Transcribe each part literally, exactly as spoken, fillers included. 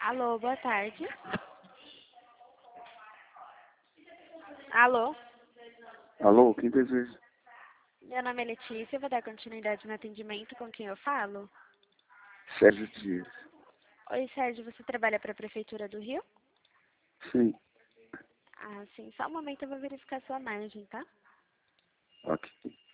Alô, boa tarde. Alô, Alô, quem deseja? meu nome é Letícia, eu vou dar continuidade no atendimento com quem eu falo. Sérgio Dias. Oi, Sérgio, você trabalha para a Prefeitura do Rio? Sim, Ah, sim, só um momento eu vou verificar sua margem, tá? ok.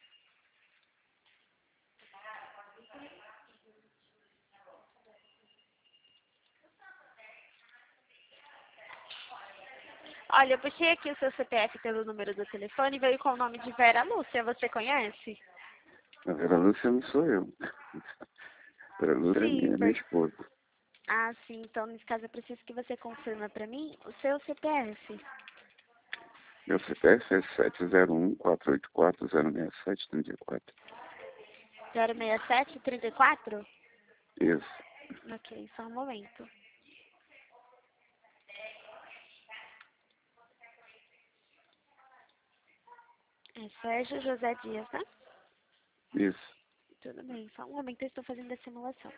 Olha, eu puxei aqui o seu C P F pelo número do telefone e veio com o nome de Vera Lúcia, você conhece? A Vera Lúcia não sou eu. Vera Lúcia é Sim, minha, minha por... esposa. Ah, sim, então nesse caso eu preciso que você confirma para mim o seu C P F. Meu C P F é sete zero um, quatro oito quatro, zero seis sete, três quatro. zero seis sete, trinta e quatro? Isso. Ok, só um momento. É Sérgio José Dias, né? Isso. Tudo bem, só um momento eu estou fazendo a simulação.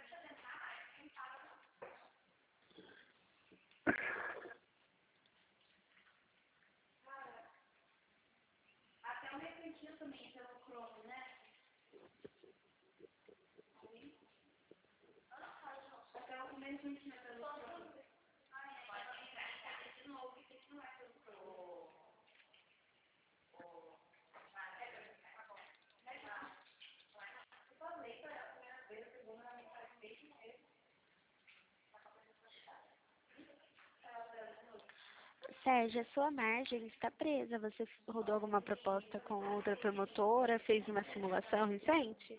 Sérgio, a sua margem está presa. Você rodou alguma proposta com outra promotora? Fez uma simulação recente?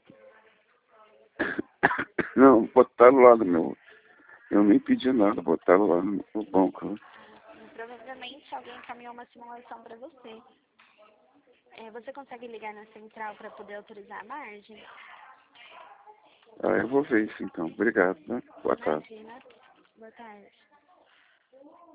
Não, botaram lá no meu. Eu nem pedi nada, botaram lá no, no banco. Provavelmente alguém encaminhou uma simulação para você. É, você consegue ligar na central para poder autorizar a margem? Ah, eu vou ver isso então. Obrigado, né? Boa tarde. Imagina. Boa tarde.